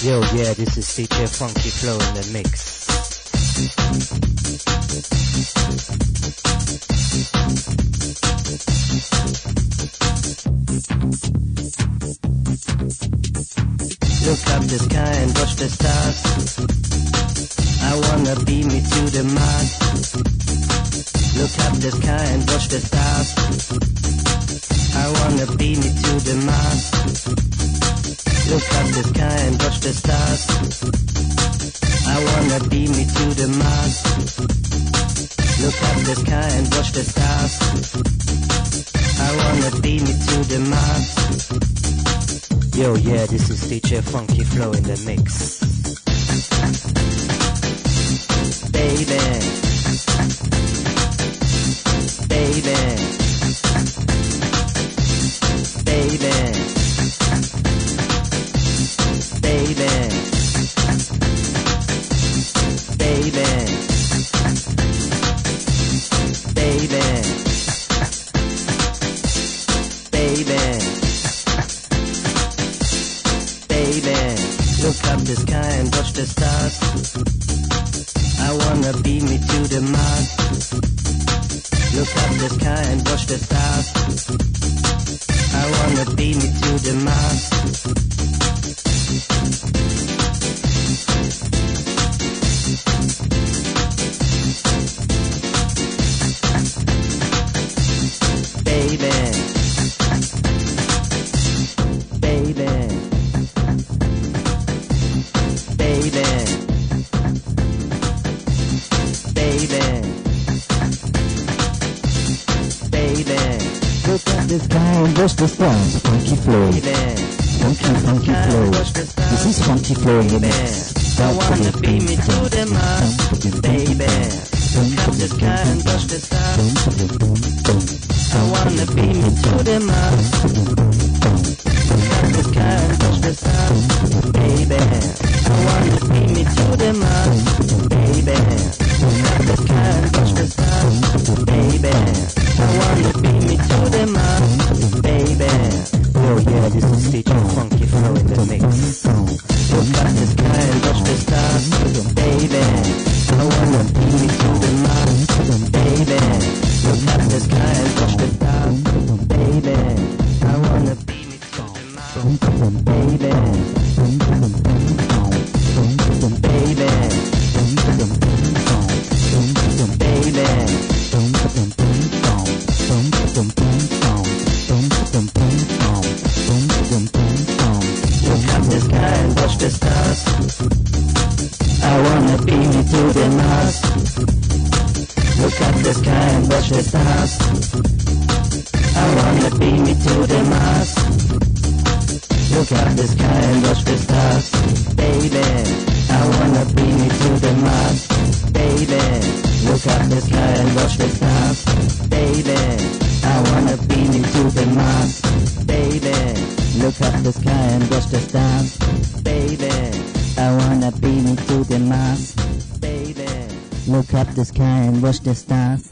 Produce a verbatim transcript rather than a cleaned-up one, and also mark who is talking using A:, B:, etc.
A: Yo, yeah, this is D J Funky Flow in the mix. Look up the sky and watch the stars. I wanna beam me to the Mars. Look up the sky and watch the stars. I wanna beam me to the Mars. Look up the sky and watch the stars. I wanna beam me to the Mars. Look up the sky and watch the stars. I wanna beam me to the Mars. Yo, yeah, this is D J Funky Flow in the mix. Baby, baby, baby, baby, baby, baby, baby, baby. Look up the sky and watch the stars. I wanna beam me to the Mars. Look up the sky and watch the stars. I wanna beam me to the Mars. Baby, baby, baby, baby, baby.
B: Look at the sky and watch the stars. Funky Flow. Funky, funky flow. This is Funky Flow in the mix.
A: I wanna beam me to the Mars. Baby, look up the sky and watch the stars. I wanna beam me to the Mars. Look up the sky and watch the stars. Baby, I wanna beam me to the Mars. Baby, look up the sky and watch the stars. Baby, I wanna beam me to the Mars. Baby, oh yeah, this is D J Funky Flow in the mix. Look up the sky and watch the stars. Baby, I wanna beam me to the Mars. Baby, look up the sky and watch the stars. Baby, I wanna beam me to the Mars. Baby, baby, baby, look up the sky and watch the stars. I wanna beam me to the Mars. Look up the sky and watch the stars. I wanna beam me to the Mars. Look up the sky and watch the stars. Baby, I wanna beam me to the Mars. Baby, look up the sky and watch the stars. Baby, I wanna beam me to the Mars. Baby, look up the sky and watch the stars. Baby, I wanna beam me to the Mars. Baby, look up the sky and watch the stars.